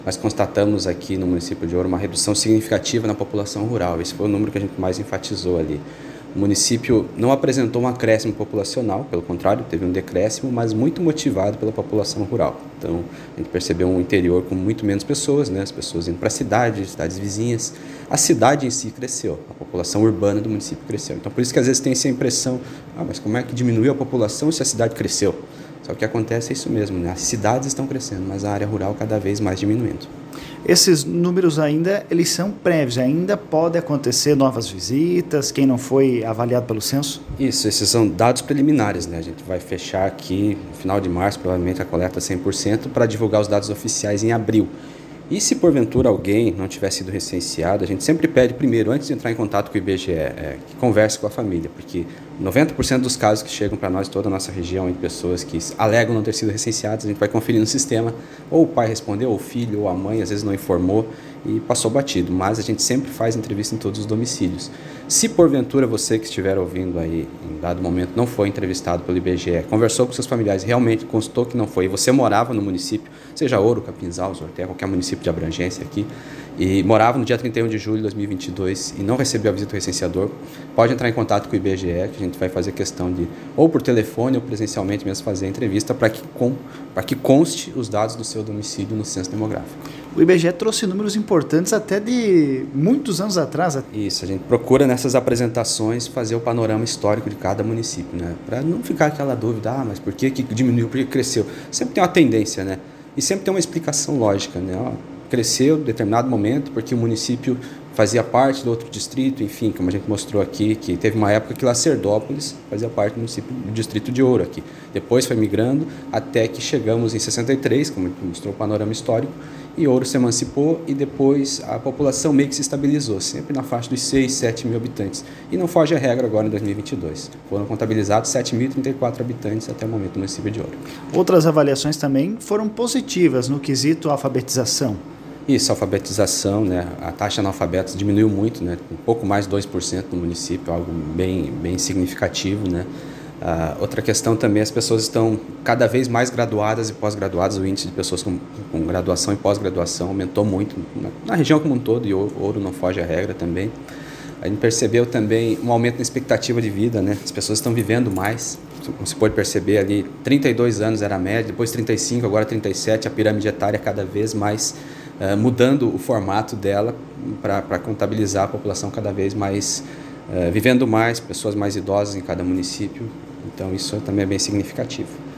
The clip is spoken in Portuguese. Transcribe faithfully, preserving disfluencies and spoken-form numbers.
Nós constatamos aqui no município de Ouro uma redução significativa na população rural. Esse foi o número que a gente mais enfatizou ali. O município não apresentou um acréscimo populacional, pelo contrário, teve um decréscimo, mas muito motivado pela população rural. Então, a gente percebeu um interior com muito menos pessoas, né? As pessoas indo para a cidade, cidades vizinhas. A cidade em si cresceu, a população urbana do município cresceu. Então, por isso que às vezes tem essa impressão, ah, mas como é que diminuiu a população se a cidade cresceu? Só que o que acontece é isso mesmo, né? As cidades estão crescendo, mas a área rural cada vez mais diminuindo. Esses números ainda, eles são prévios, ainda pode acontecer novas visitas, quem não foi avaliado pelo censo? Isso, esses são dados preliminares, né? A gente vai fechar aqui no final de março, provavelmente a coleta cem por cento, para divulgar os dados oficiais em abril. E se porventura alguém não tiver sido recenseado, a gente sempre pede primeiro, antes de entrar em contato com o I B G E, é, que converse com a família, porque noventa por cento dos casos que chegam para nós, toda a nossa região, de pessoas que alegam não ter sido recenseadas, a gente vai conferir no sistema, ou o pai respondeu, ou o filho, ou a mãe, às vezes não informou e passou batido, mas a gente sempre faz entrevista em todos os domicílios. Se porventura você que estiver ouvindo aí, em dado momento, não foi entrevistado pelo I B G E, conversou com seus familiares, realmente constou que não foi, e você morava no município, seja Ouro, Capinzal, Zortea, qualquer município de abrangência aqui, e morava no dia trinta e um de julho de dois mil e vinte e dois e não recebeu a visita do recenseador, pode entrar em contato com o I B G E, que a gente vai fazer questão de, ou por telefone ou presencialmente mesmo, fazer a entrevista para que, com, para que conste os dados do seu domicílio no censo demográfico. O I B G E trouxe números importantes até de muitos anos atrás. Isso, a gente procura nessas apresentações fazer o panorama histórico de cada município, né? Para não ficar aquela dúvida, ah, mas por que, que diminuiu, por que cresceu? Sempre tem uma tendência, né? E sempre tem uma explicação lógica, né? Ó, cresceu em determinado momento porque o município fazia parte do outro distrito, enfim, como a gente mostrou aqui, que teve uma época que Lacerdópolis fazia parte do município do distrito de Ouro aqui. Depois foi migrando até que chegamos em sessenta e três, como a gente mostrou o panorama histórico, e Ouro se emancipou e depois a população meio que se estabilizou, sempre na faixa dos seis, sete mil habitantes. E não foge a regra agora em dois mil e vinte e dois. Foram contabilizados sete mil e trinta e quatro habitantes até o momento no município de Ouro. Outras avaliações também foram positivas no quesito alfabetização. Isso, alfabetização, né? A taxa de analfabetos diminuiu muito, né? Um pouco mais de dois por cento no município, algo bem, bem significativo, né? Uh, outra questão também, as pessoas estão cada vez mais graduadas e pós-graduadas, o índice de pessoas com, com graduação e pós-graduação aumentou muito na, na região como um todo, e Ouro não foge à regra também. A gente percebeu também um aumento na expectativa de vida, né? As pessoas estão vivendo mais, como se pode perceber ali, trinta e dois anos era a média, depois trinta e cinco, agora trinta e sete, a pirâmide etária cada vez mais uh, mudando o formato dela para contabilizar a população cada vez mais, uh, vivendo mais, pessoas mais idosas em cada município. Então, isso também é bem significativo.